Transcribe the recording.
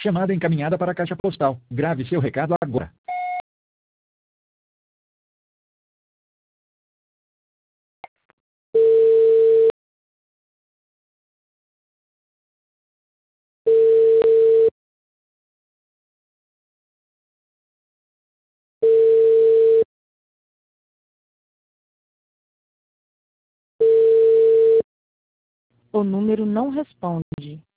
Chamada encaminhada para a caixa postal. Grave seu recado agora. O número não responde.